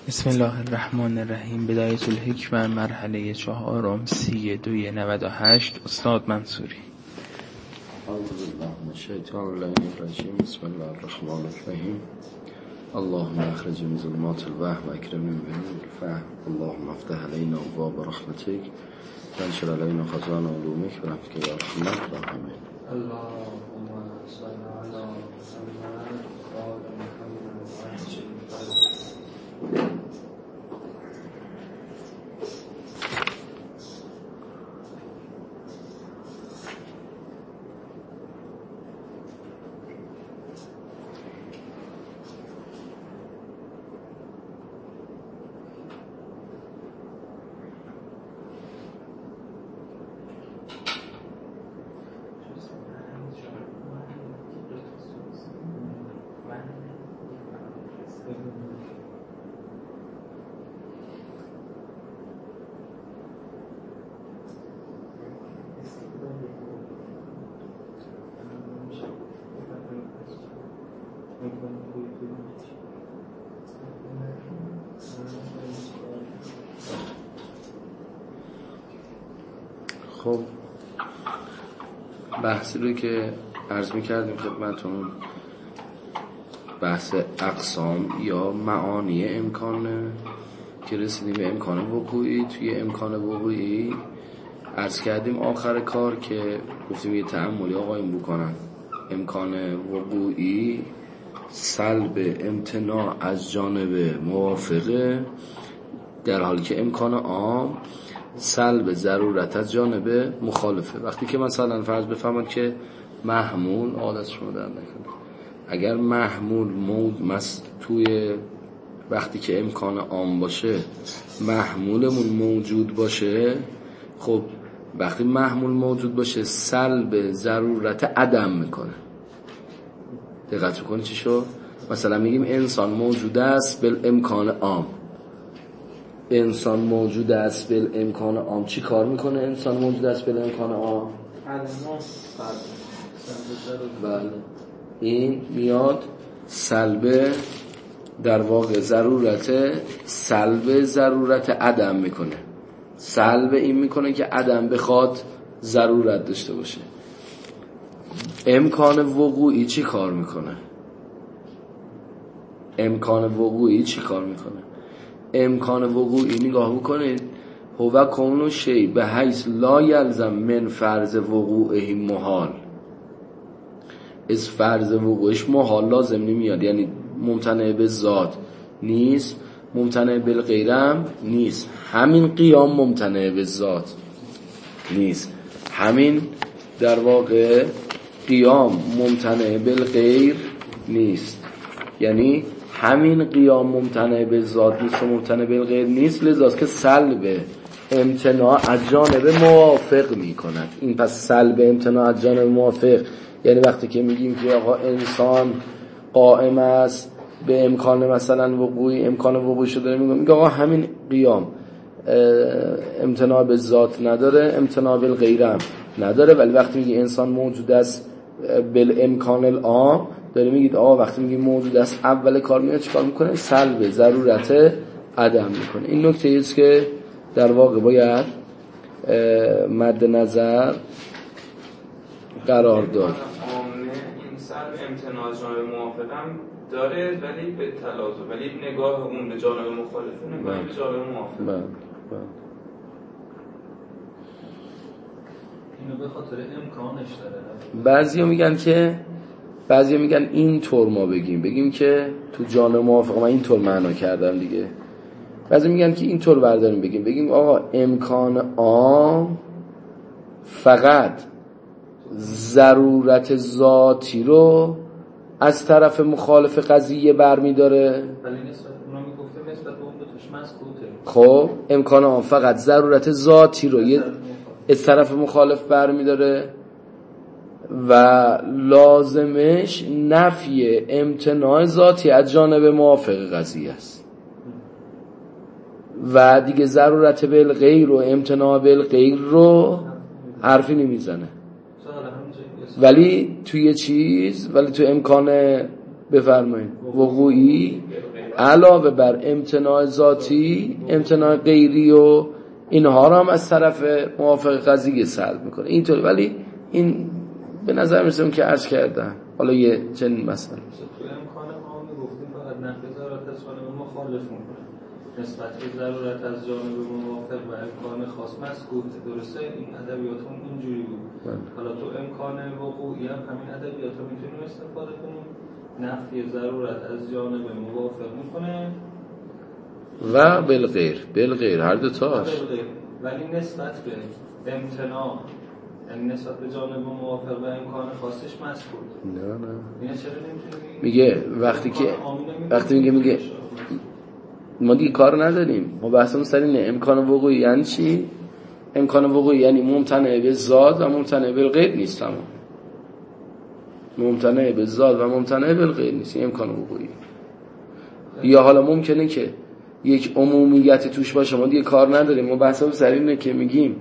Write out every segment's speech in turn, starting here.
بسم الله الرحمن الرحیم. بدایة الحکمة، مرحله 4، 3298. استاد منصوری. اعوذ بالله من الشیطان الرجیم. بسم الله الرحمن الرحیم. اللهم اخرج من ظلمات الوهم واکرمنا بنور الفهم. اللهم افتح علينا ابواب رحمتك وانشر علينا خزائن علومك برحمتك يا ارحم الراحمين. اللهم صل على محمد وآل محمد وعجل فرجهم. خب بحثی رو که عرض می‌کردیم خدمتتون، بحث اقسام یا معانی امکانه که رسیدیم به امکان وقوعی. توی امکان وقوعی عرض کردیم آخر کار که گفتیم یه تأملی آقایون بکنن. امکان وقوعی سلب امتناع از جانب موافقه، در حالی که امکان عام سلب ضرورت از جانب مخالفه. وقتی که مثلا فرض بفرمایید که محمول عادت شما در نکنه، اگر محمول توی وقتی که امکان عام باشه محمولمون موجود باشه، خب وقتی محمول موجود باشه سلب ضرورت عدم میکنه. دقت کنید چی شد؟ مثلا میگیم انسان موجود است بالامکان عام. انسان موجود است بالامکان عام. چی کار میکنه انسان موجود است بالامکان عام؟ بله، این میاد سلب در واقع سلب ضرورت عدم میکنه. سلب این میکنه که عدم بخواد ضرورت داشته باشه. امکان وقوعی چی کار میکنه؟ امکان وقوعی نگاه بکنید، هو کون شی به حیث لا یلزم من فرض وقوعه محال. از فرض وقوعش محال لازم نمیاد، یعنی ممتنع به ذات نیست، ممتنع بالغیرم نیست. همین قیام ممتنع به ذات نیست، همین در واقع قیام ممتنع بالغیر نیست، یعنی همین قیام ممتنع به ذات نیست و ممتنع بالغیر نیست، لذاست که سلب امتناع از جانب موافق میکند. این پس سلب امتناع از جانب موافق یعنی وقتی که میگیم که آقا انسان قائم است به امکان مثلا وقوعی، امکان وقوعی شده میگه آقا همین قیام امتناع به ذات نداره، امتناع بالغیرم نداره. ولی وقتی میگی انسان موجود است بالامکان العام، داره میگید آقا وقتی میگی موجود است اول کار میاد چیکار میکنه؟ سلب ضرورت عدم میکنه. این نکته ایست که در واقع باید مد نظر قرار داد. این سلب امتناع از جانب موافقم داره ولی به تلازم، ولی نگاه اون به جانب مخالفه نگاه به جانب موافق. اینو به خاطر امکانش داره. بعضیا میگن این طور ما بگیم که تو جانب موافق، من این طور معنا کردم دیگه. بعضیا میگن که این طور برداریم بگیم آقا امکان عام فقط ضرورت ذاتی رو از طرف مخالف قضیه برمی‌داره. ولی نسبت اونا میگفته نسبت به اون دو تاش مسکوته. خب امکان عام فقط ضرورت ذاتی رو از طرف مخالف برمی‌داره و لازمش نفی امتناع ذاتی از جانب موافق قضیه است و دیگه ضرورت بالغیر و امتناع بالغیر رو حرفی نمیزنه. ولی توی تو امکان بفرمایید وقوعی علاوه بر امتناع ذاتی امتناع غیری و اینها رو هم از طرف موافق قضیه سلب میکنه اینطور. ولی این به نظر میرسه که عرض کردم حالا یه چنین مثلا تو امکان عامی گفتیم فقط نفی ضرورت از جانب مخالف میکنه نسبت به ضرورت از جانب موافق و امکان خاص مسکوت. درسته این ادبیاتون اینجوری بود. حالا تو امکان وقوعی هم همین ادبیات رو میتونیم استفاده کنیم. نفی ضرورت از جانب موافق میکنه و بالغیر هر دو تاش، ولی نسبت به امتناع یعنی نسبت به جانب موافق و امکان خاصش مسکوت. نه اینا چرا نمیتونیم میگه وقتی میگه ما دیگه کار نداریم، ما بحثمون سر اینه امکان وقوعی یعنی چی؟ امکان وقوعی یعنی ممتنع به ذات و ممتنع به غیر نیست. تمام ممتنع به ذات و ممتنع به غیر نیست امکان وقوعی. یا حالا ممکنه که یک عمومیت توش باشه، ما دیگه کار نداریم، ما بحثمون سر اینه که میگیم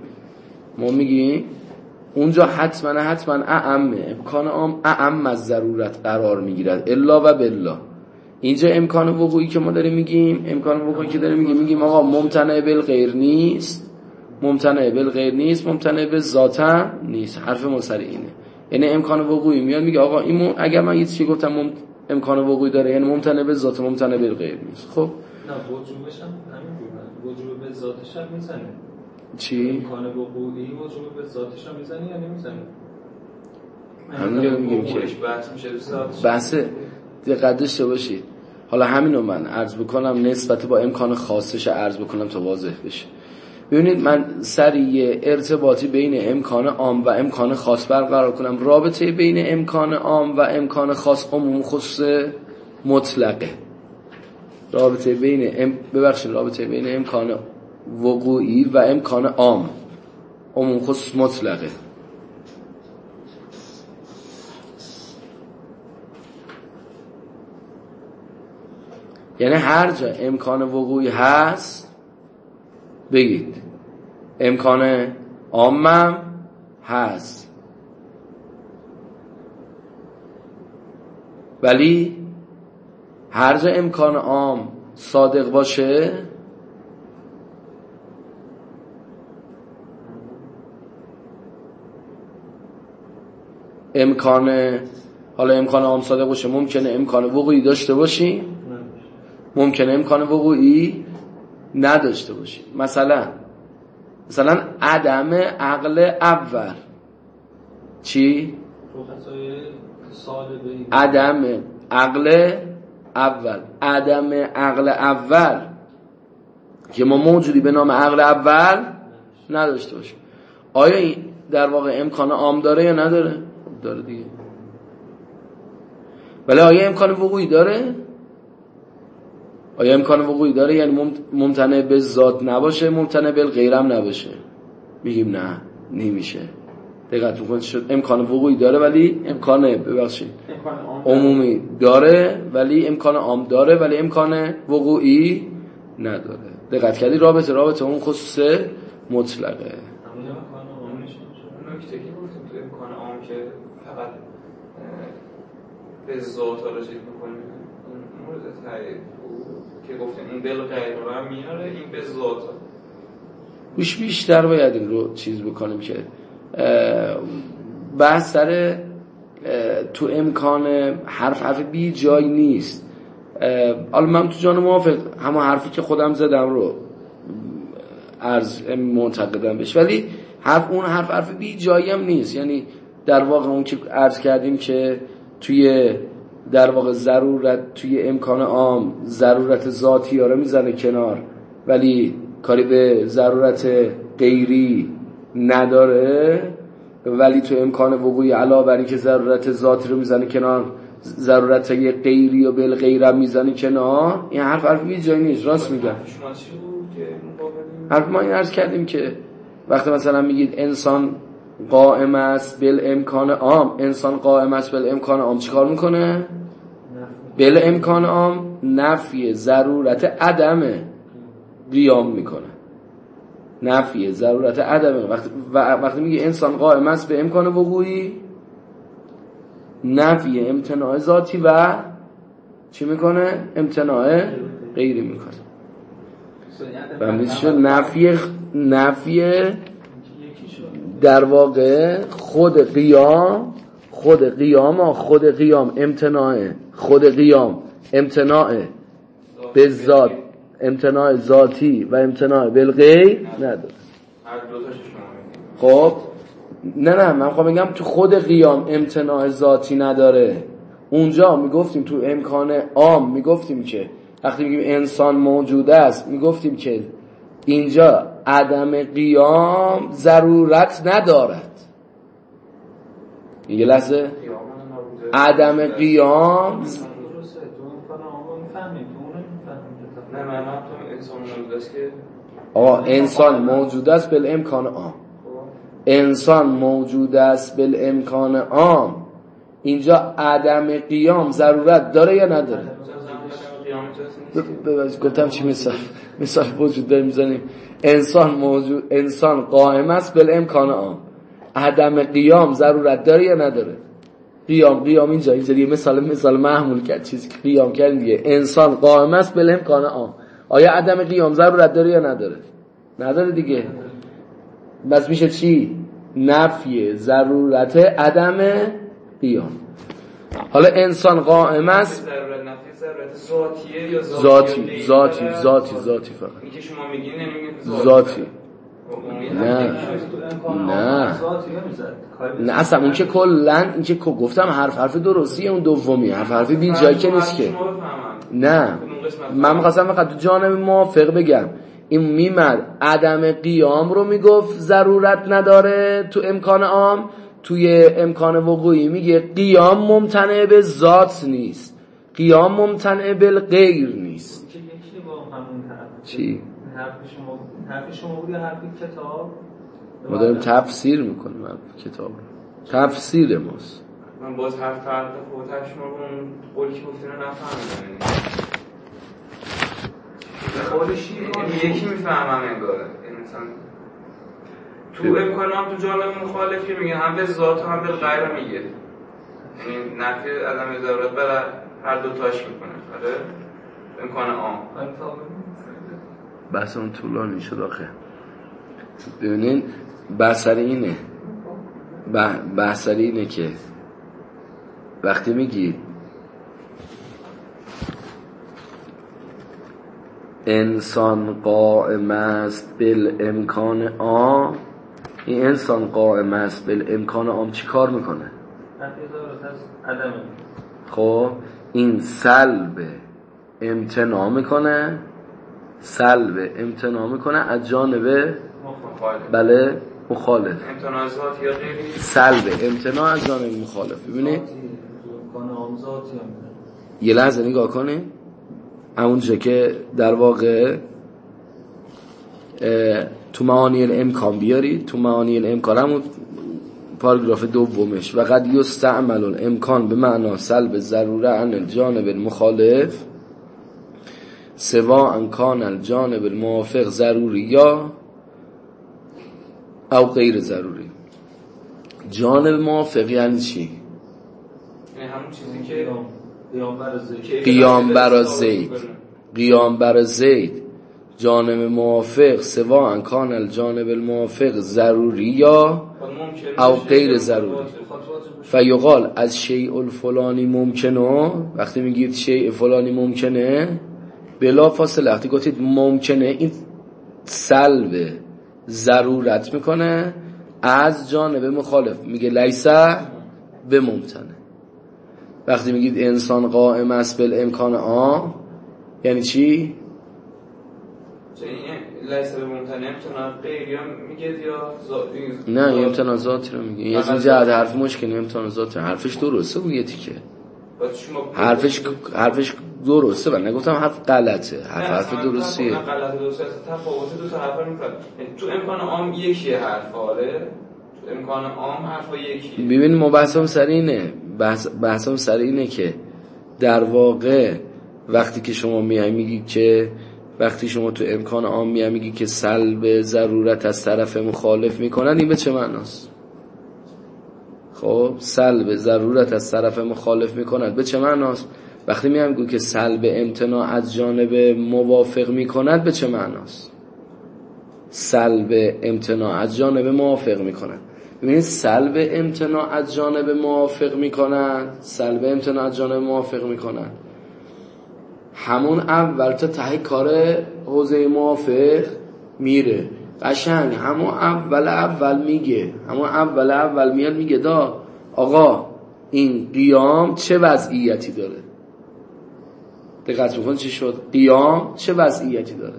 اونجا حتما اعمه امکان عام اعم از ضرورت قرار میگیرد الا و بالله. اینجا امکان وقوعی که ما داریم میگیم، امکان وقوعی که داریم میگیم آقا ممتنع بالغیر نیست، ممتنع به ذات نیست. حرف ما سر اینه. یعنی امکان وقوعی میاد میگه آقا این اگر من یه چیزی گفتم امکان وقوعی داره یعنی ممتنع به ذات ممتنع بالغیر نیست. خب نه وجوبش هم همین وجوب به ذاتش هم میزنه. چی؟ امکان وقوعی وجوب به ذاتش هم میزنه یا نمیزنه؟ همین میگیم که بحث میشه ذاتش. بحث دقت داشته باشید. حالا همینو من عرض بکنم نسبت با امکان خاصش عرض بکنم تا واضح بشه. ببینید من سریع ارتباطی بین امکان عام و امکان خاص برقرار کنم. رابطه بین امکان عام و امکان خاص عموم خصوص مطلقه. رابطه بین امکان وقوعی و امکان عام عموم خصوص مطلقه. یعنی هر جا امکان وقوعی هست بگید امکان عامم هست، ولی هر جا امکان عام صادق باشه امکان عام صادق باشه ممکنه امکان وقوعی داشته باشی، ممکنه امکان وقوعی نداشته باشی. مثلا عدم عقل اول. چی؟ عدم عقل اول که ما موجودی به نام عقل اول نداشته باشیم. آیا این در واقع امکان عام داره یا نداره؟ داره دیگه. ولی آیا امکان وقوعی داره؟ یعنی ممتنع به ذات نباشه ممتنع به غیرم نباشه؟ میگیم نه نمیشه. دقت بکنید شد امکان وقوعی داره ولی امکان عمومی داره ولی امکان عام داره ولی امکان وقوعی نداره. دقت کردی رابطه اون خصوص مطلقه. نکته که گفتیم تو امکان عام که فقط به ذات ها رسید میکنیم مورد تایید که گفتیم این بالغیر رو هم میاره این به ذات ها بیشتر باید این رو چیز بکنیم که بحث سر تو امکان حرف بی جای نیست. حالا من تو جان موافق همون حرفی که خودم زدم رو عرض منتقدم بهش، ولی اون حرف بی جایی هم نیست. یعنی در واقع اون که عرض کردیم که توی در واقع ضرورت توی امکان عام ضرورت ذاتی ها رو میزنه کنار ولی کاری به ضرورت غیری نداره، ولی تو امکان وقوعی علاوه بر اینکه ضرورت ذاتی رو میزنه کنار ضرورت غیری و بالغیر هم میزنه کنار. این حرف بی جایی نیست. راست میگم. حرف ما این عرض کردیم که وقتی مثلا میگید انسان قائم است بالامکان عام چیکار میکنه؟ بالامکان عام نفی ضرورت عدم قیام میکنه. نفی ضرورت عدم. وقتی میگه انسان قائم است به امکان وقوعی نفی امتناع ذاتی و چی میکنه؟ امتناع غیری میکنه. و میشه نفی در واقع خود قیام امتناعه، خود قیام امتناع به ذات، امتناع ذاتی و امتناع بالغیر نداره. خب نه من خواهم بگم تو خود قیام امتناع ذاتی نداره. اونجا میگفتیم تو امکان عام میگفتیم که وقتی میگیم انسان موجود است میگفتیم که اینجا عدم قیام ضرورت ندارد. یه لحظه عدم قیام انسان موجود است بالامکان عام. انسان موجود است بالامکان عام. اینجا عدم قیام ضرورت داره یا نداره؟ گفتم چی مثال وجود داره میزنیم. انسان قائم است بالامکان عام. عدم قیام ضرورت داره یا نداره؟ قیام اینجا یه مثال محمول کرد، چیزی که قیام کرد دیگه. انسان قائم است بالامکان عام. آیا عدم قیام ضرورت داره یا نداره؟ نداره دیگه. بس میشه چی؟ نفی ضرورت عدم قیام. حالا انسان قائم است ذاتیه یا ذاتی فقط. این که شما میگین نمیگین ذاتی. نه اصلا اون که کلن این که گفتم حرف درستیه، اون دومی حرف بی جایی که نیست که. نه من می‌خواستم فقط تو جانب موافق بگم این میمد عدم قیام رو میگفت ضرورت نداره تو امکان عام، توی امکان وقوعی میگه قیام ممتنع به ذات نیست، قیام ممتنع بالغیر نیست. چی؟ حرف شما بود یا حرف کتاب؟ ما داریم تفسیر میکنیم کتاب تفسیر ماست. من باز حرف فرق خودت شما رو اون قولی که گفتین رو نفهمیدم. قولش یکی میفهمم انگاره. مثلا تو امکانام تو جانب مخالف که میگن هم به ذات هم به غیر میگه، یعنی نفی عدم ضرورت برای هر دو تاش میکنه. آره امکان عام بحث اون طولانی شد آخه. ببینین بحث اینه که وقتی میگی انسان قائم است بالامکان عام، این انسان قائم است بالامکان عام چی کار میکنه؟ خب این سلب امتناع میکنه از جانب بله مخالف. امتناع ذاتی یا غیری؟ سلب امتناع از جانب مخالف. ببینید یه لحظه نگاه کنید اونجا که در واقع تو معانی الامکان بیارید، تو معانی الامکان همون پاراگراف دومش و قد یستعمل الامکان به معنا سلب ضروره عن الجانب المخالف سواء کان الجانب الموافق ضروری یا او غیر ضروری. جانب موافق یعنی چی؟ یعنی همون چیزی که قیام بر زید جانب موافق سواء کان الجانب الموافق ضروری یا او غیر ضروری. فیقال از شیء الفلانی ممکنه، وقتی میگید شیء فلانی ممکنه بلا فاصله وقتی گفتید ممکنه این سلب ضرورت میکنه از جانب مخالف، میگه لیسه به ممتنه. وقتی میگید انسان قائم است بالامکان عام یعنی چی؟ لیسه به ممتنه امتناع غیری هم میگه یا ذاتی؟ نه امتناع ذاتی رو میگه. یه جهت حرف مشکلی امتناع ذاتی حرفش درسته بود یه تیکه حرفش درسته و نگفتم حرف غلطه، حرف درستیه. غلطه درسته تفاوت دو تا حرف میفرق. تو امکان عام یکیه حرف آره، تو امکان عام حرفا یکیه. ببین ما بحثم سر اینه که در واقع وقتی که شما میگی که وقتی شما تو امکان عام میگی که سلب ضرورت از طرف مخالف میکنن این به چه معناست؟ خب سلب ضرورت از طرف مخالف میکنن به چه معناست؟ وقتی میگم که سلب امتناع از جانب موافق میکند به چه معناست؟ سلب امتناع از جانب موافق میکند. ببینید سلب امتناع از جانب موافق میکند، سلب امتناع از جانب موافق میکند همون اول تا ته کار حوزه موافق میره، قشنگ همون اول میگه، همون اول میاد میگه دا آقا این قیام چه وضعیتی داره. دقت بکن چی شد؟ قیام چه وضعیتی داره.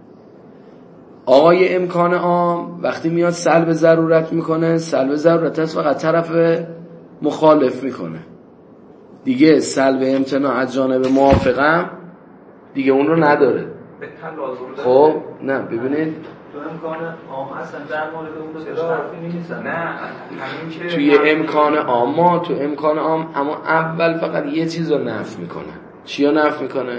آقای امکان عام وقتی میاد سلب ضرورت میکنه، سلب ضرورت هست فقط طرف مخالف میکنه دیگه، سلب امتناع از جانب موافقم دیگه اون رو نداره. خب نه ببینید تو امکان عام اصلا در مورد اون دوستش حرفی نیستن. نه همین که توی امکان عام ما تو امکان عام اما اول فقط یه چیز رو نفی میکنه. چی رو نفی میکنه؟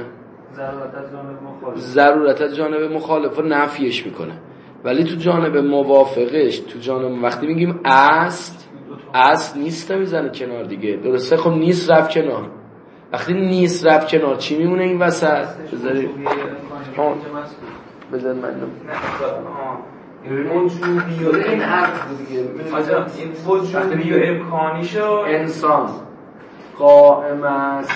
ضرورت از جانب مخالف رو نفیش میکنه. ولی تو جانب موافقش، تو جانب وقتی میگیم اصل نیست میزنه کنار دیگه، درسته؟ خب نیست رفت کنار. وقتی نیست رفت کنار چی میمونه این وسط؟ بذارید من وجودی این حرف دیگه این وجودی و امکانیشو انسان قائم است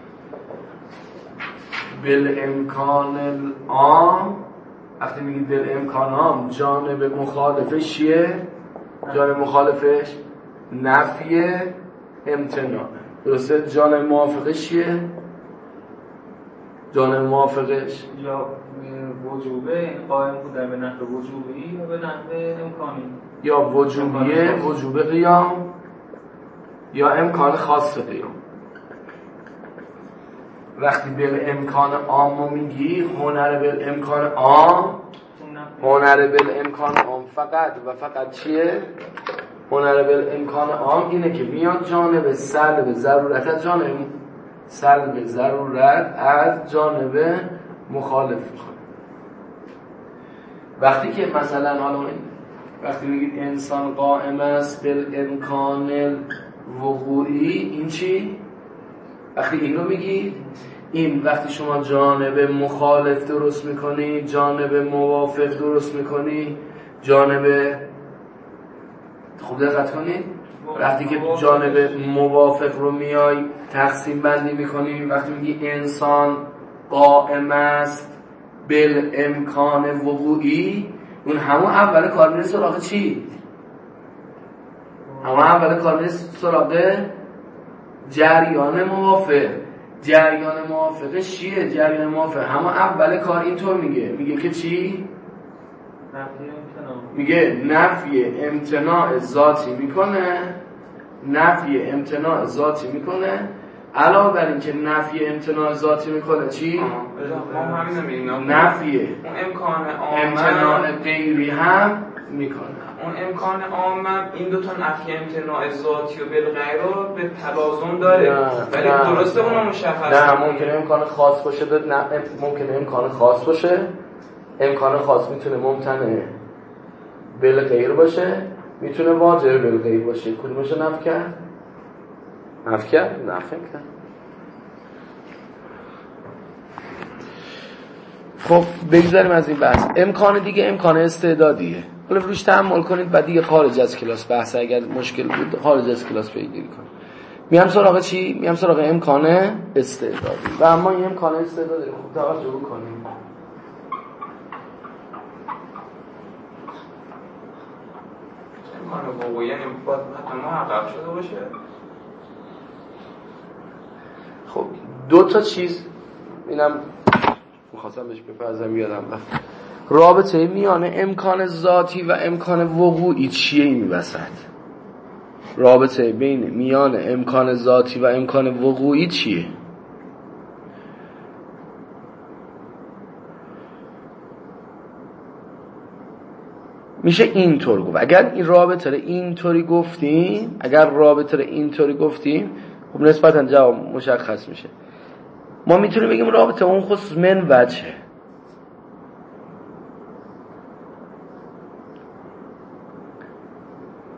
بالامکان العام. وقتی میگید بالامکان عام جانب مخالفش چیه؟ جانب مخالفش نفی امتناع، درسته؟ جانب موافقش چیه؟ جانب موافقش یا وجوبه قائم بودن به نحو وجوبی یا به نحو امکانی، یا وجوبه قیام یا امکان خاص قیام. وقتی بالامکان عام میگی هنر بالامکان عام فقط و فقط چیه؟ هنر بالامکان عام اینه که میاد جانب سلب ضرورت از جانب مخالف میکنه. وقتی که مثلا حالا وقتی میگید انسان قائم است بالامکان وقوعی، این چی؟ وقتی این رو میگید، این وقتی شما جانب مخالف درست میکنی، جانب موافق درست میکنی، جانب خوب دقت کنید، وقتی که جانب موافق رو میای تقسیم بندی میکنی، وقتی میگی انسان قائم است بالامکان وقوعی، اون همون اول کار میره سراغ چی؟ همون اول کار میره سراغ جریان موافق. جریان موافقش چیه؟ جریان موافق همون اول کار اینطور میگه که چی؟ میگه نفی امتناع ذاتی میکنه. علاوه بر این که نفی امتناع ذاتی میکنه چی؟ نفی امتناع غیری هم میکنه. اون امکان عام این دو تا نفی امتناع ذاتی و بالغیر رو به تلازم داره، ولی درسته اون مشخص نه. ممکنه امکان خاص باشه، ممکنه امکان خاص باشه. امکان خاص میتونه ممتنع بالغیر باشه، میتونه واجب بالغیر باشه. کدومش نفی کرد؟ نفی کرد. خب بگذاریم از این بحث. امکان دیگه امکان استعدادیه. حالا روش تأمل کنید، بعد دیگه خارج از کلاس بحث اگر مشکل بود خارج از کلاس پیگیری کنید. میام سراغ چی؟ میام سراغ امکان استعدادی. و اما این امکان استعدادی رو خوب توجه کنیم. امکان وقوعی یعنی باید محقق شده باشه. خب دو تا چیز اینم می‌خواستم بهش بپرسم یادم رفت. رابطه میان امکان ذاتی و امکان وقوعی چیه این وسط؟ رابطه میان امکان ذاتی و امکان وقوعی چیه؟ میشه اینطور گفت. اگر این رابطه رو اینطوری گفتیم خب نسبتاً جواب مشخص میشه. ما میتونیم بگیم رابطه اون خصوص من وجهه.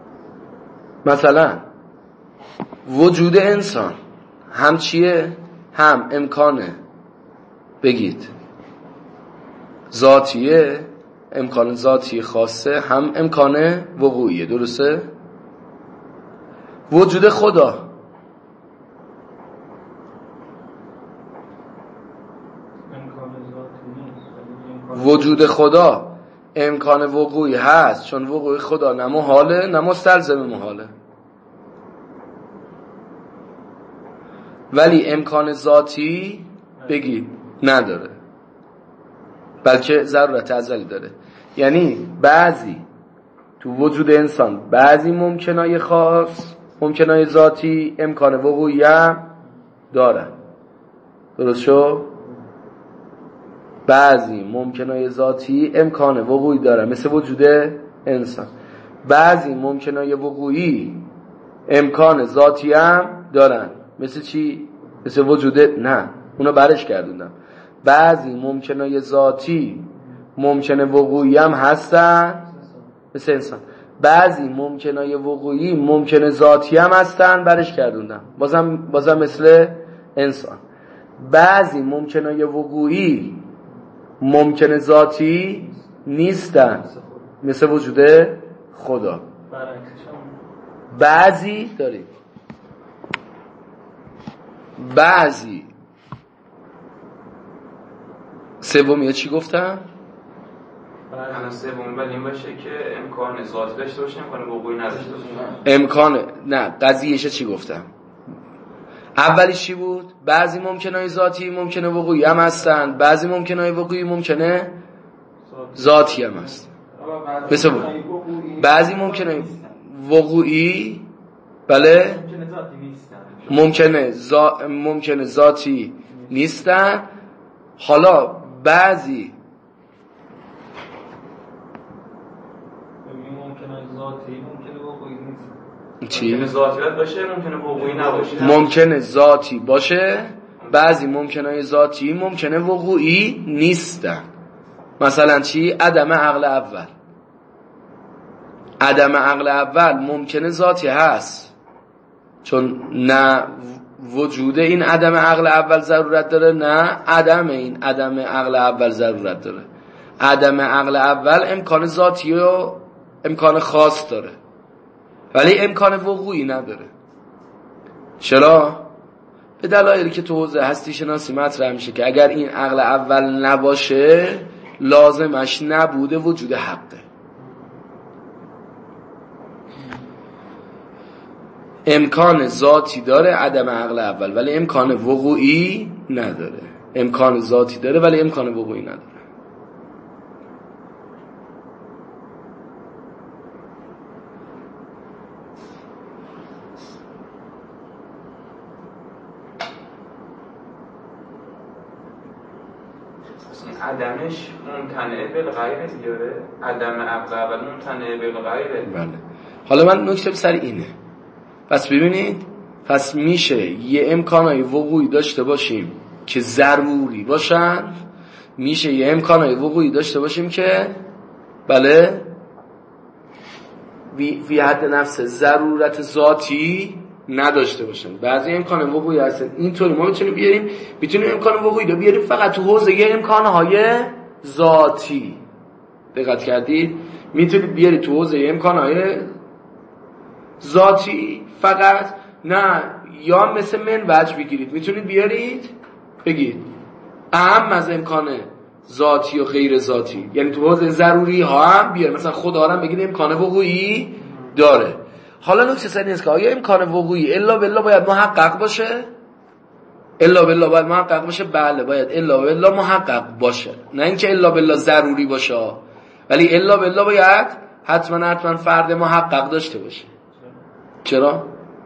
مثلا وجود انسان هم چیه؟ هم امکان بگید ذاتیه، امکان ذاتی خاصه، هم امکان وقوعیه. درسته؟ وجود خدا وجود خدا امکان وقوعی هست، چون وقوع خدا نه محاله نه مستلزم محاله، ولی امکان ذاتی بگی نداره، بلکه ضرورت ازلی داره. یعنی بعضی تو وجود انسان بعضی ممکنای خاص، ممکنای ذاتی امکان وقوعی هم دارن. درست شو؟ بعضی ممکنای ذاتی امکان وقوعی دارن مثل وجود انسان، بعضی ممکنای وقوعی امکان ذاتی هم دارن مثل چی؟ مثل وجود نه، اونا برش کردوندم. بعضی ممکنای ذاتی ممکنه وقوعی هم هستن مثل انسان، بعضی ممکنای وقوعی ممکنه ذاتی هم هستن برش کردوندم بازم مثل انسان. بعضی ممکنای وقوعی ممکنه ذاتی نیستن مثل وجود خدا. بعضی داریم، بعضی سومیه چی گفتم؟ الان سوم ولی این باشه که امکان ذاتی داشته باشه، امکان وقوعی نداشته باشه. امکان نه، قضیهش چی گفتم؟ اولیش چی بود؟ بعضی ممکنه ذاتی ممکنه وقوعی هم هستن، بعضی ممکنه وقوعی ممکنه ذاتی هم هستن. مثل بعضی ممکنه وقوعی بله ممکنه ذاتی نیستن. حالا بعضی ممکنه ذاتی باشه، ممکنه وقوعی نباشه. ممکنه ذاتی باشه، بعضی ممکنه ذاتی ممکنه وقوعی نیستن. مثلا چی؟ عدم عقل اول. عدم عقل اول ممکنه ذاتی هست، چون نه وجود این عدم عقل اول ضرورت داره، نه عدم این عدم عقل اول ضرورت داره. عدم عقل اول امکان ذاتی و امکان خاص داره، ولی امکان وقوعی نداره. چرا؟ به دلایلی که تو حوزه هستی شناسی مطرح میشه که اگر این عقل اول نباشه لازمش نبوده وجود حقه. امکان ذاتی داره عدم عقل اول، ولی امکان وقوعی نداره. امکان ذاتی داره ولی امکان وقوعی نداره. عدمش ممتنع بالغیر دیاره، عدم عقل اول ممتنع بالغیره. بله. حالا من نکته سر اینه. پس ببینید، پس میشه یه امکانای وقوعی داشته باشیم که ضروری باشن، میشه یه امکانای وقوعی داشته باشیم که بله فی حد نفس ضرورت ذاتی نداشته باشن. بعضی امکان وقوعی هستن اینطوری ما میتونیم امکان وقوعی رو بیاریم فقط تو حوزه یه امکانهای ذاتی. دقت کردید؟ میتونید بیارید تو حوزه یه امکانهای ذاتی فقط، نه یا مثل من وجه بگیرید میتونید بیارید بگید اهم از امکان ذاتی و غیر ذاتی، یعنی تو حوزه ضروری ها هم بیار. مثلا خدا هم بگید امکان وقوعی داره. حالا نکته سر نیست که آیا امکان وقوعی الا بالله باید محقق باشه؟ الا بالله باید محقق باشه؟ بله باید الا بالله محقق باشه، نه اینکه الا بالله ضروری باشه، ولی الا بالله باید حتما فرد محقق داشته باشه. چرا؟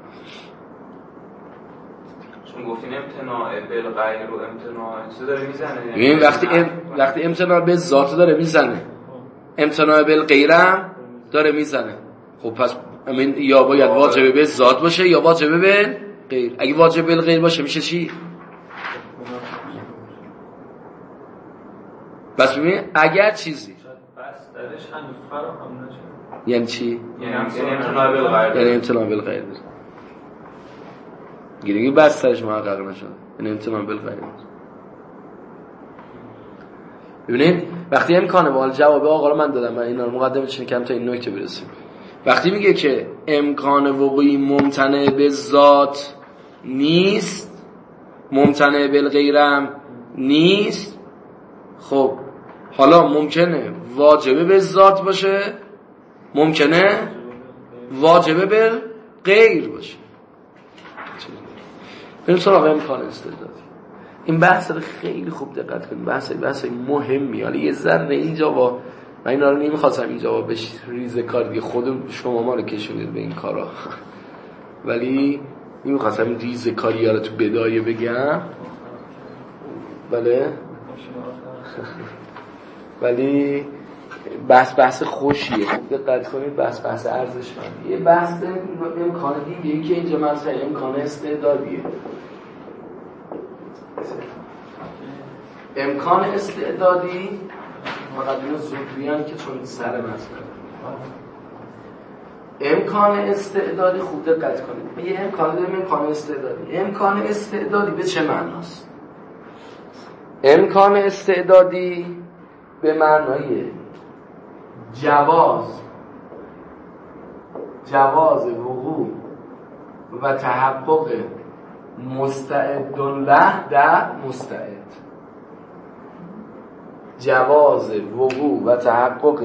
چون گفتین امتناع بالغیر و امتناع چه داره میزنه؟ ببین وقتی امتناع به ذات داره میزنه، امتناع بالغیر هم داره میزنه. خب پس امین یا باید واجب به ذات باشه یا واجب به غیر. اگه واجب به غیر باشه میشه چی؟ بس ببین اگر چیزی بس درش هنوز فراهم نشه. یعنی چی؟ یعنی امتناع بالغیر. یعنی امتناع بالغیر. دیگه بسترش محقق نشد، این امتنان بالغیب. ببینید وقتی امکانه وال جواب آقا رو من دادم و اینا رو مقدمه چین کم تا این نکته برسیم. وقتی میگه که امکان وقوعی ممتنع به ذات نیست، ممتنع بالغیرم نیست، خب حالا ممکنه واجبه به ذات باشه، ممکنه واجبه به غیر باشه. بریم سراغ امکان استعدادی. این بحث رو خیلی خوب دقت کنید، بحث مهمی. حالا یه ذره اینجا با من اینا رو نمیخواستم اینجا بهش ریزه کار دیگه، خودم شما ما رو کشونید به این کارا، ولی نمیخواستم این ریزه کاری ها رو تو بدایه بگم، بله ولی بحث خوشیه، خوب دقت کنید، بحث ارزشمندیه. یه بحث امکان دیگه که اینجا مثلا امکان استعدادیه. امکان استعدادی مقدمه زودریان که چون سر مسئله امکان استعدادی خوب دقت کنید. یه امکان داریم، امکان استعدادی. امکان استعدادی به چه معناست؟ امکان استعدادی به معنای جواز وقوع و تحقق مستعد له در مستعد. جواز وقوع و تحقق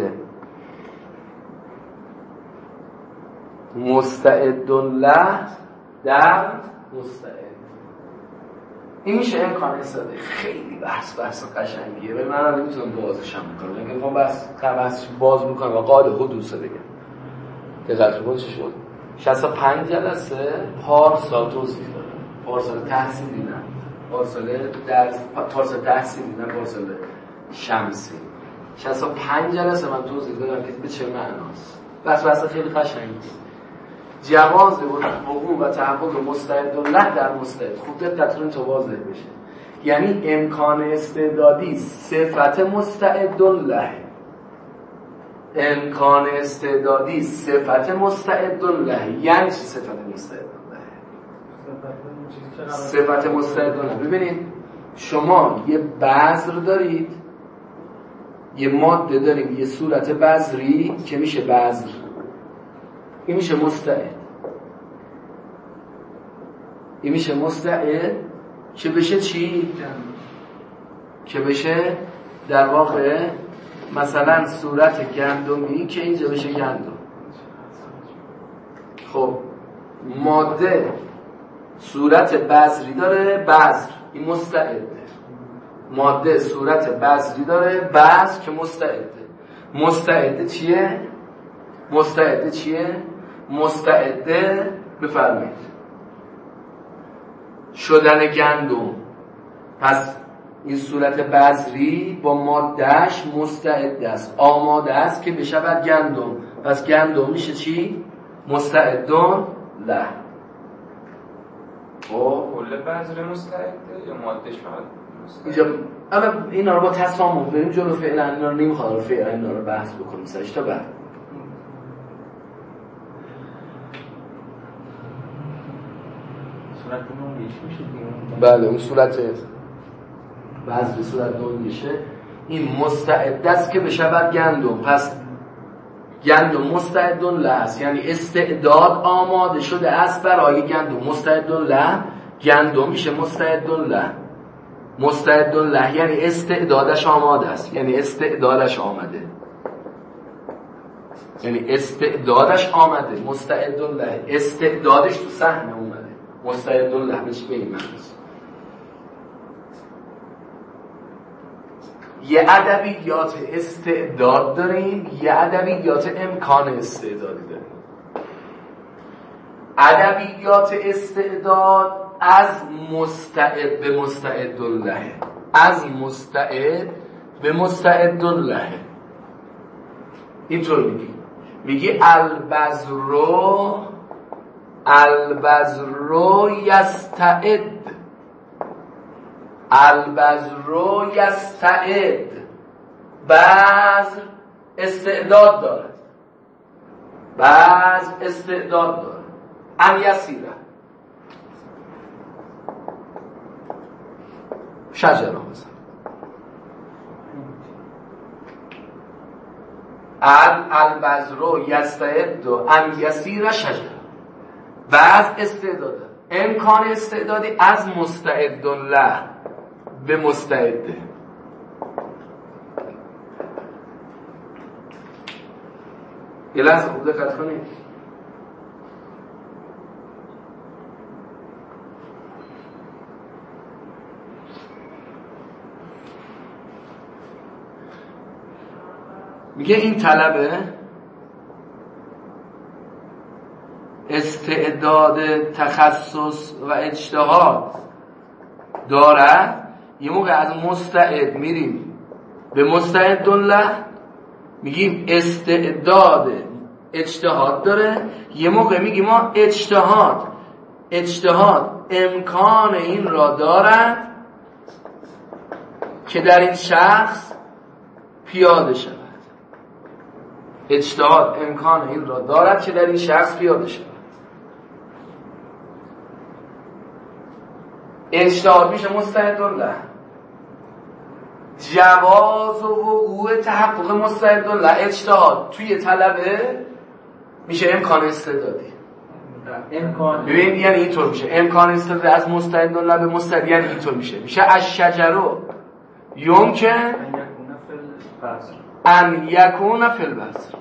مستعد له در مستعد. این میشه امکان استعدادی. خیلی بحث قشنگیه و من نمیتونم بازش هم بکنم، اگه میخوام بحث باز بکنم و قاعده حدوثه بگم. دقت کنید چی شد. 65 جلسه پارسال توضیح دادم، پارسال تحصیلی نه، پارسال تحصیلی نه، پارسال شمسی. 65 جلسه من توضیح دادم که به چه معناست. بحث خیلی قشنگیه. جواز وقوع و تحقق مستعد له در مستعد. خوب دقت کنید تا واضح بشه. یعنی امکان استعدادی صفت مستعد له. امکان استعدادی صفت مستعد له. یعنی چی صفت مستعد له؟ صفت مستعد له. ببینید شما یه بذر دارید، یه ماده داریم، یه صورت بذری که میشه بذر، این میشه مستعد. این میشه مستعد که بشه چی؟ که بشه در واقع مثلا صورت گندمی که اینجا بشه گندم. خب ماده صورت بذری داره، بذر این مستعده. ماده صورت بذری داره، بذر که مستعده. مستعده چیه؟ مستعده بفرمایید شدن گندم. پس این صورت بذری با مادهش مستعد است، آماده است که بشود گندم. پس گندم میشه چی؟ مستعدون له. کل بذر مستعده یا مادهش فقط اینجا اما اینا رو با تسامح بریم جلو. فعلا اینا رو نمیخواد فعلا اینا رو بحث بکنیم سرش تا بعد. صورت نونگیش میشه دیگه. بله اون صورت بعضی صورت نونگیشه. این مستعد است که بشود گندم. پس گندم مستعدون له است، یعنی استعداد آماده شده است برای گندم. مستعدون له گندم میشه مستعدون له. مستعدون له یعنی استعدادش آماده است، یعنی استعدادش آمده، یعنی استعدادش آمده. مستعدون له استعدادش تو صحنه اومده. مستعدون له میشه به این معناست. یه ادبیات استعداد داریم، یه ادبیات امکان استعدادی داریم. ادبیات استعداد از مستعد به مستعد له، از مستعد به مستعد له. اینطور میگی البذرو یستعد. البذرو یستعد. بذر استعداد دارد، بذر استعداد دارد. ان یسیره شجره بزن. البذر یستعد ان یسیر شجره. بعض استعداد امکان استعدادی از مستعد له به مستعده. یه لحظه خوب دقت کنید. میگه این طلبه استعداد تخصص و اجتهاد دارد. یه موقع از مستعد میریم به مستعد له، میگیم استعداد اجتهاد داره. یه موقع میگیم ما اجتهاد امکان این را دارد که در این شخص پیاده شود. اجتهاد امکان این را دارد که در این شخص پیاده شود. اجتهاد میشه مستعد له. جواز و وقوع تحقق مستعد له اجتهاد توی طلبه میشه امکان استعدادی. ببین یعنی اینطور میشه امکان استعدادی از مستعد له به مستعد، یعنی اینطور میشه از شجرو یمکن ان یکون فی البذر.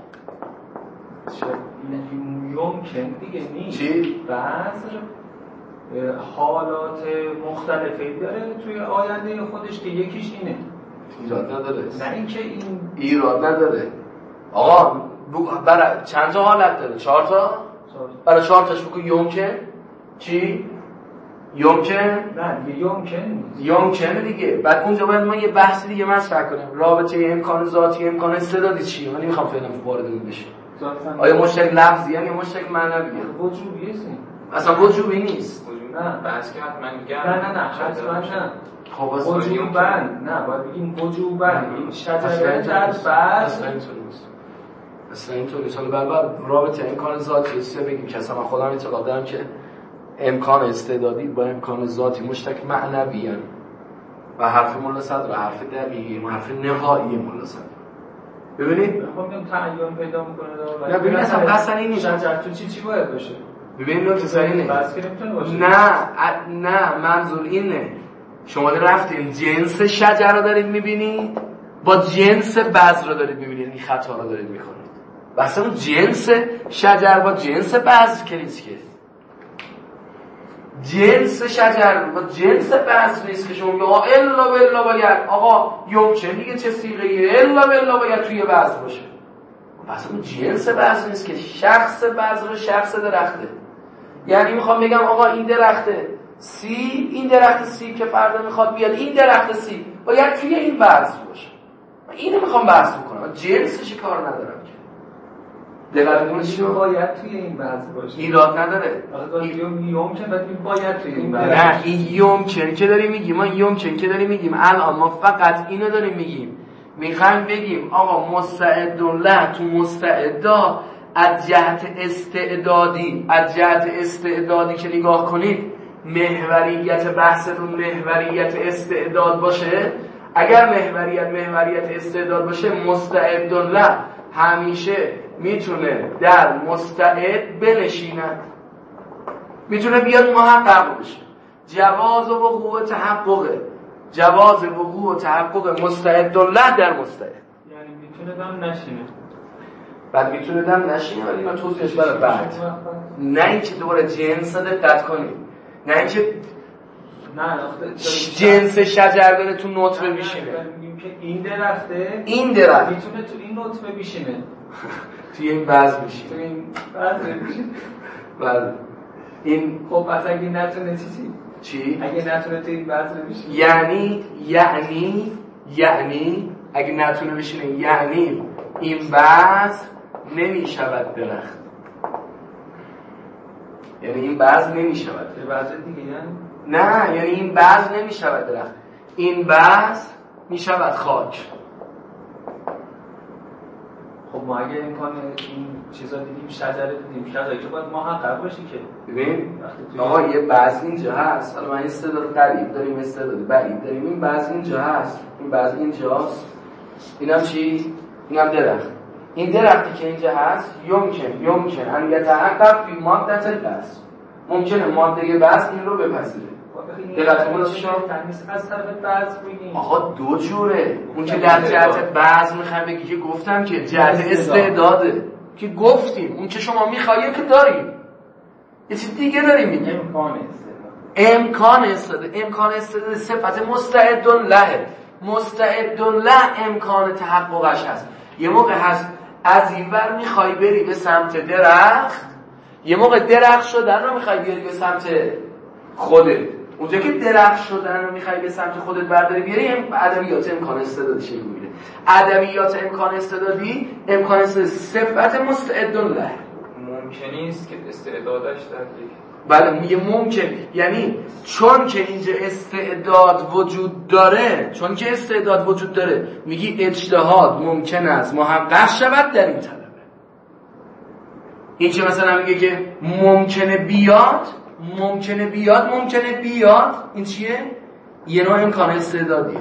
یمکن دیگه نیست. چی؟ بذر حالات مختلفی داره توی آینده خودش که یکیش اینه. ایراد نداره. نه اینکه این ایراد نداره. آقا برای چند تا حالت داره؟ 4 تا؟ برای 4 تاش بگو یمکن. چی؟ یمکن؟ نه دیگه یمکن یمکنه دیگه. بعد اونجا باید ما یه بحث دیگه مطرح کنیم. رابطه امکان ذاتی امکان استعدادی چیه؟ من نمیخوام فعلا وارد اون بشم. آیا مشترک لفظی یا مشترک معنویه؟ وجوبیه است. اصلا وجوبی نیست. نه بحث که حتما میگم نه حتما نه. خب وجوبن نه باید بگیم وجوبن. این شجره در بعض اصلا اینطور نیست. بعد رابطه امکان ذاتی است بگیم که اصلا من خودم اعتقاد دارم که امکان استعدادی با امکان ذاتی مشترک معنوی ان و حرف ملا صدر حرف دقیقی و حرف نهایی ملا صدر. ببینید خب میگم تعین پیدا میکنه نه ببین اصلا قصد این نیست. شجر تو چی باید باشه؟ ببین نکته صحیح نیست. بس که نمیتونه باشه. نه منظور اینه شما رفتین جنس شجر رو دارید میبینید با جنس بذر رو دارید میبینید، این خطا رو دارید میکنید. بس اون جنس شجر با جنس بذر که نیست، که جنس شجر با جنس بذر نیست که شما میگه الا بالله باید آقا یمکن دیگه چه صیغه‌ایه الا بالله باید توی بذر باشه. پس اون جنس بذر نیست که شخص بذر شخص درخته. یعنی میخوام بگم آقا این درخته سی، این درخت سی که فردا میخواد بیاد این درخت سی باید توی این بذر باشه. اینو میخوام بحث بکنم، جنسش کار ندارم که دقیقاً چی باید توی این بذر باشه. ایراد نداره. یمکن باید توی این بذر. نه این یمکن که داریم میگیم، ما یمکن که داریم میگیم الان ما فقط اینو داریم میگیم. میخوایم بگیم آقا مستعد له تو مستعدا از جهت استعدادی که نگاه کنید محوریت بحثتون محوریت استعداد باشه. اگر محوریت استعداد باشه مستعد له همیشه میتونه در مستعد بنشیند، میتونه بیاد محقق بشه. جواز وقوع تحقق مستعد له در مستعد، یعنی میتونه دم نشینه. بعد میتونه دم نشینه ولی من توضیحش برای بعد. نه اینکه دوباره جنس دقت کنید، نه اینکه جنس شجر داره تو نطفه بشینه. میگیم که این درخته میتونه تو این نطفه بشینه. توی این بذر میشینه. تو این بذر میشینه. بله. این خب پس اگه نتونه چی؟ اگه نتونه تو این بذر بشینه. یعنی اگه نتونه بشینه یعنی این بذر نمیشود درخت. یعنی این بذر نمیشود. به بذر دیگه یعنی؟ نه یعنی این بذر نمیشود درخت. این بذر میشود خاک. خب خب ما اگه امکان این چیزا دیدیم، شجره دیدیم، شجره که باید محقق باشه که ببین آقا یه بعض اینجا هست، حالا من استعداد قریب داریم استعداد بعید داریم، این بعض اینجا هست، این بعض اینجاست، اینم چی؟ اینم درخت. این درختی که اینجا هست یمکن ان یتعقب فی مادة البذر، ممکنه ماده بذر این رو بپذیره. دقت کنید چی شد؟ از طرف بذر میگیم آقا دو جوره. اون که در جهت بذر میخوام بگی که گفتم که جهت استعداده که گفتیم، اون که شما میخوایی که داریم، یه چیز دیگه داریم میگیم امکان استعداد صفت مستعد له، مستعد له امکان تحققش هست. یه موقع هست از اینور میخوای بری به سمت درخت، یه موقع درخت شدن رو میخوای بیاری به سمت خودت. اونجا که درخت شدن رو میخوای به سمت خودت برداری بیاری، ادبیات امکان استعدادی چه میگه؟ ادبیات امکان استعدادی، امکان استعدادی صفت مستعد له. ممکنی است که استعدادش در بله میگه ممکن، یعنی چون که اینجا استعداد وجود داره، میگی اجتهاد ممکن است محقق شود در این طلبه. این چه مثلا میگه که ممکنه بیاد، این چیه؟ یه نوع امکان استعدادیه.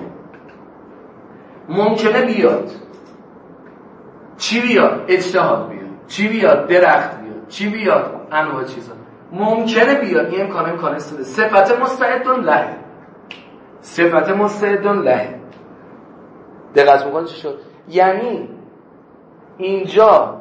ممکنه بیاد، چی بیاد؟ اجتهاد بیاد، چی بیاد؟ درخت بیاد، چی بیاد؟ انواع چیزا ممکنه بیاد. این امکان استعداد صفت مستعد له. دقت می‌کنید چی شد؟ یعنی اینجا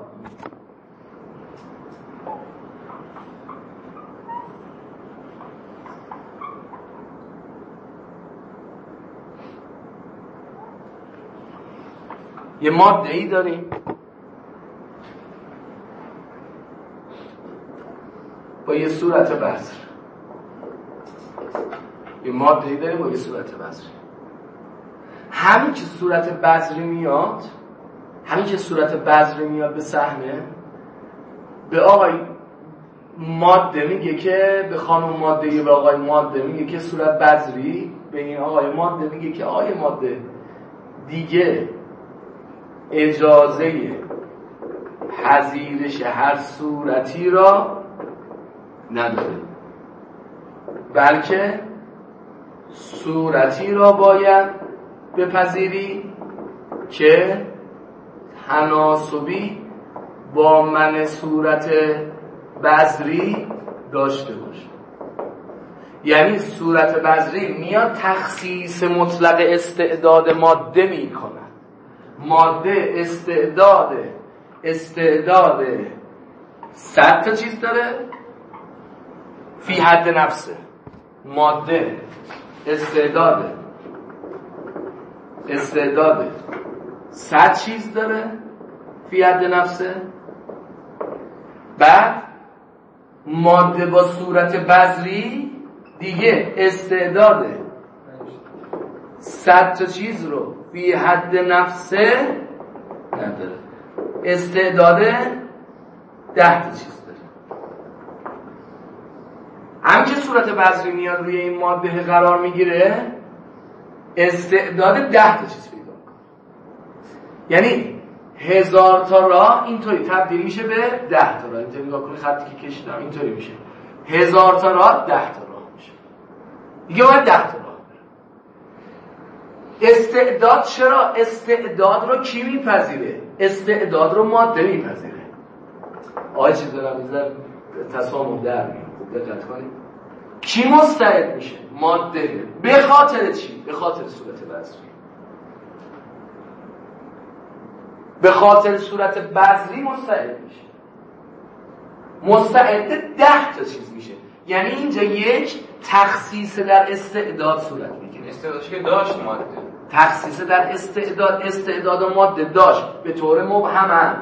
یه ماده‌ای داریم با یه صورت بذر، یه ماده‌ای داریم با یه صورت بذری. همین که صورت بذری میاد به صحنه، به آقای ماده میگه که، به خانم ماده، به آقای ماده میگه که صورت بذری، به این آقای ماده میگه که آقای ماده دیگه اجازه پذیرش هر صورتی را نداره، بلکه صورتی را باید بپذیری که تناسبی با من صورت بذری داشته باشه. یعنی صورت بذری میاد تخصیص مطلق استعداد ماده میکنه. ماده استعداد 100 تا چیز داره فی حد نفسه. ماده استعداد 100 چیز داره فی حد نفسه. بعد ماده با صورت بذری دیگه استعداد 100 تا چیز رو فی حد نفسه نداره، استعداد 10 تا چیز داره. هم که صورت بذری میاد روی این ماده قرار میگیره، استعداد 10 تا چیز پیدا کنه. یعنی 1000 تا راه اینطوری تبدیل میشه به 10 تا راه. اینطوری نگاه کنید، خطی که کشیدم اینطوری میشه 1000 تا راه 10 تا راه میشه. دیگه باید 10 تا راه. استعداد چرا؟ استعداد رو کی میپذیره؟ استعداد رو ماده میپذیره. آقای چیز دارم میذار تصامم در میاد. خوب دقت کنید. کی مستعد میشه؟ ماده. به خاطر چی؟ به خاطر صورت بذری. به خاطر صورت بذری مستعد میشه. مستعد 10 تا چیز میشه. یعنی اینجا یک تخصیص در استعداد صورت میگیره. استعدادش که داشت ماده. تخصیص در استعداد و ماده داشت به طور مبهم.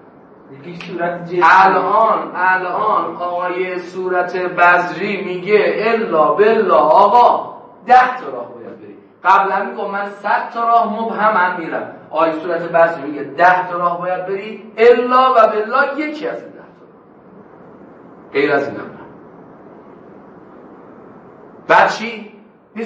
الان آقای صورت بذری میگه الا بالله آقا 10 تا راه باید بری. قبلا میگم من 100 تا راه مبهم میرم. آقای صورت بذری میگه 10 تا راه باید بری، الا و بالله یکی از این 10 تا غیر از این هم. بعد چی؟ این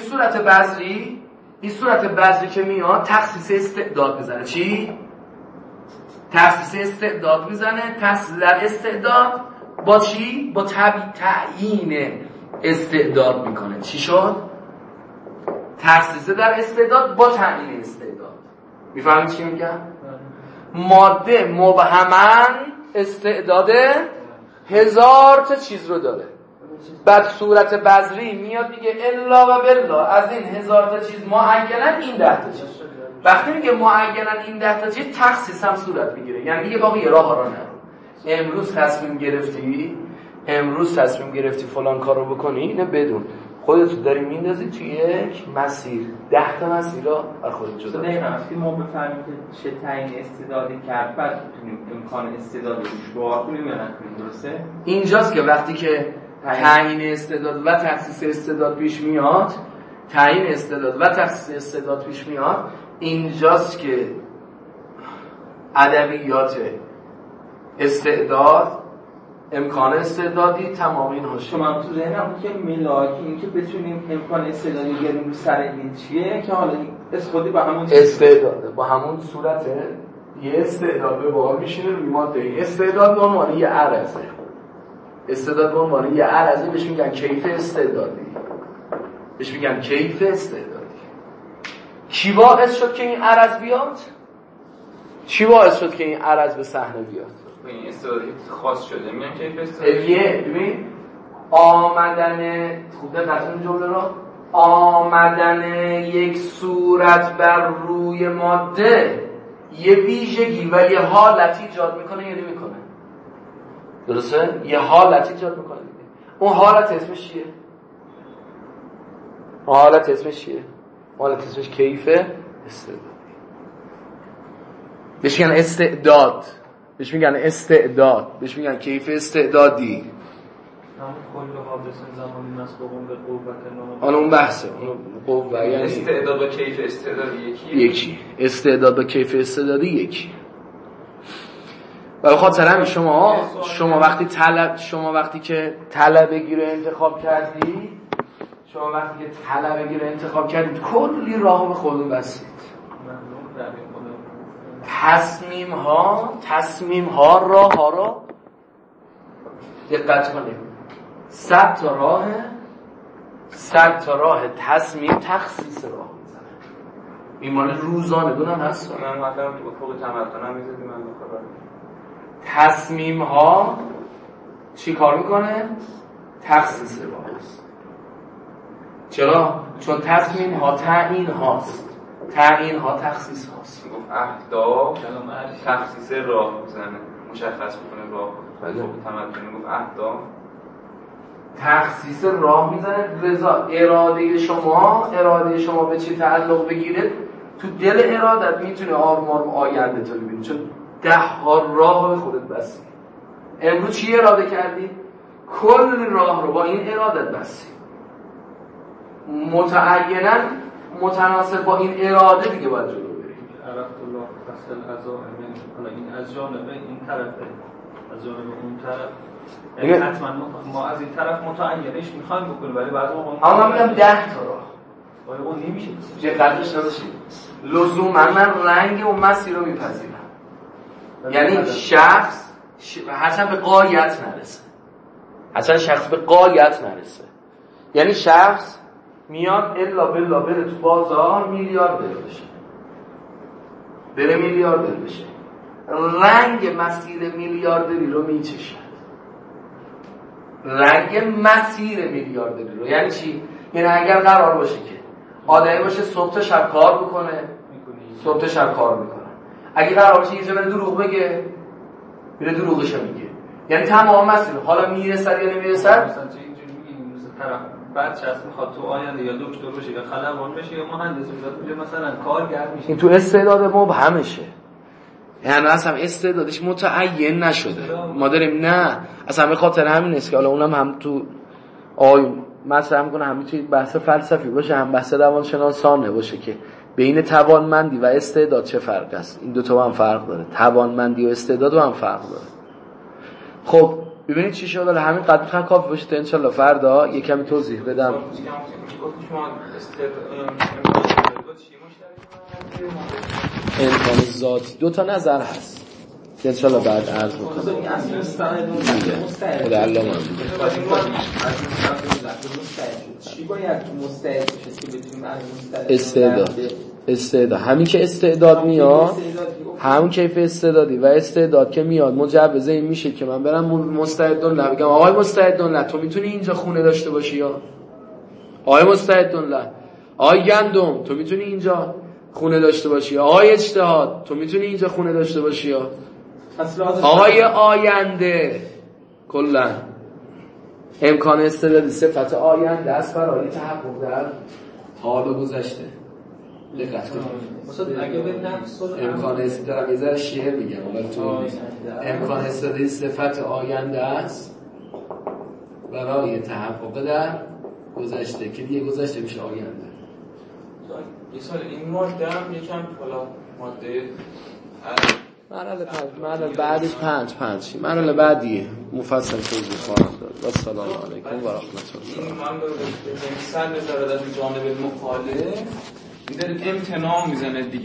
صورت بذری که میاد تخصیص استعداد بزنه. چی؟ تخصیص استعداد میزنه. تخصیص در استعداد با چی؟ با تعیین استعداد میکنه. چی شد؟ تخصیص در استعداد با تعیین استعداد. میفهمید چی میگم؟ ماده مبهماً استعداد 1000 تا چیز رو داره. بعد صورت بذری میاد میگه الا و بالله از این 1000 تا چیز معیناً این 10 تا چیز. وقتی میگه معیناً این 10 تا چیز تخصیص هم صورت میگیره. یعنی میگه باقی راه ها رو نرو. امروز تصمیم گرفتی فلان کارو بکنی، اینو بدون خودت داری میندازی توی یک مسیر. 10 تا مسیر رو بر خودت جدا. دقیقاً وقتی ما بفهمیم که چه تعیین استعدادی کرد بعد میتونیم امکان استعداد رو شروع کنیم یا نکنیم. درسته؟ اینجاست که وقتی که تعیین استعداد و تخصیص استعداد پیش میاد، اینجاست که ادبیات استعداد، امکان استعدادی، تمام اینها شد. من تو ذهنم که ملاکی این که بتونیم امکان استعدادی بیاریم رو سر این چیه که حالا خودی با همون استعداده، با همون صورت یه استعداد به بار میشینه روی ماده. استعداد به عنوان یه عرضه، بهش میگن کیف استعدادی. کی باعث شد که این عرض بیاد؟ چی باعث شد که این عرض به صحنه بیاد؟ این استعدادی خاص شده میگن کیف استعدادی. ببین آمدن، خوب دقت جمله رو، آمدن یک صورت بر روی ماده یه ویژگی و یه حالتی ایجاد میکنه یا نمیکنه؟ درسته؟ یه حالتی ایجاد میکنه. اون حالت اسمش چیه؟ حالت اسمش کیف استعداد. بهش میگن استعداد، بهش میگن کیف استعدادی. همون کل حادثه زمانی مسبوقون به قوت نام. حالا اون بحثه. قوه یعنی استعداد با کیف استعدادی یکی. استعداد با کیف استعدادی یکی. و به خاطر همین شما وقتی که طلبگی رو انتخاب کردید کلی راهو به خودتون بستید. تصمیم ها راه ها رو دقت کنید. 100 تا راه تصمیم تخصیص راه میزنه. این مال روزانه دونم هست. من مثلا تو فوق تمرکزم میذارم من بخوام. تصمیم ها چی کار میکنه؟ تخصیص راه است. چرا؟ چون تصمیم ها تعیین هاست، تخصیص هاست. گفت اهداف تخصیص راه میزنه، مشخص میکنه راه. فوق تمرکز گفت اهداف تخصیص راه میزنه. رضا اراده شما به چی تعلق بگیره، تو دل ارادت میتونه آرمان آینده تو ببینی، چون 10 راه به خودت بستی. امروز چی اراده کردی؟ کل راه رو با این ارادت بستی. متعیناً متناسب با این اراده دیگه باید جلو بریم. عرفت الله فصل عزائم، حالا این از جانب این طرفه، از جانب اون طرف. یعنی حتما ما از این طرف متعینش میخوایم بکنیم، ولی بعضی موقع اما من میگم 10 تا راه. ولی اون نمیشه. چه قدرش نداشتید؟ لزوما من رنگ اون مسیر رو میپذیرم. یعنی شخص حتی به غایت نرسه. یعنی شخص میاد الا بالله بره تو بازار میلیاردر بشه. رنگ مسیر میلیاردری رو میچشه. یعنی چی؟ یعنی اگر قرار باشه که آدمی باشه صبح تا شب کار بکنه، اگه قرار باشه یه جا بره دروغ بگه، میره دروغشو میگه. یعنی تمام مسیر حالا میرسد یا نمیرسد. مثلا اینجوری میگیم مثلا طرف بچه‌ست میخواد تو آینده یا دکتر بشه یا خلبان بشه یا مهندس بشه، مثلا کارگر میشه. این تو استعداد مبهمشه. یعنی اصلا استعدادش متعین نشده. ما داریم نه اصلا به خاطر همین است که حالا اونم هم تو مطرح میکنه، هم توی بحث فلسفی باشه، هم بحث روانشناسانه باشه که بین توانمندی و استعداد چه فرق است. این دو تا هم فرق داره. توانمندی و استعداد هم فرق داره. خب ببینید چی شد. حالا همین قدر کافی باشه تا ان شاء الله فردا یه کمی توضیح بدم. امکان ذاتی 2 تا نظر هست. که انشالله بعد عرض بکنم. خدا علام هم چی باید مستعد بشه که بتونیم از استعداد همین که استعداد میاد، همون کیف استعدادی و استعداد که میاد مجوزه این میشه که من برم مستعدالله بگم آقای مستعدالله تو میتونی اینجا خونه داشته باشی، یا آقای مستعدالله، آقای گندم تو میتونی اینجا خونه داشته باشی، یا آقای اجتهاد تو میتونی اینجا خونه داشته باشی، یا آقای آینده. کلا امکان استعدادی صفت آینده است برای تحقق در حال و گذشته. دقت کنید. اگه به نفس امکان استعدادی در شعر میگم امکان استعدادی صفت آینده است برای تحقق در گذشته که دیگه گذشته میشه آینده. یه سال این ماده هم یکم حالا ماده مرحله بعدش پنج مرحله بعدیه مفصل توضیح خواهم داد. و السلام علیکم و رحمت الله. این من به سر نظر از جانب مخالف این داره امتناع میزنه دیگه.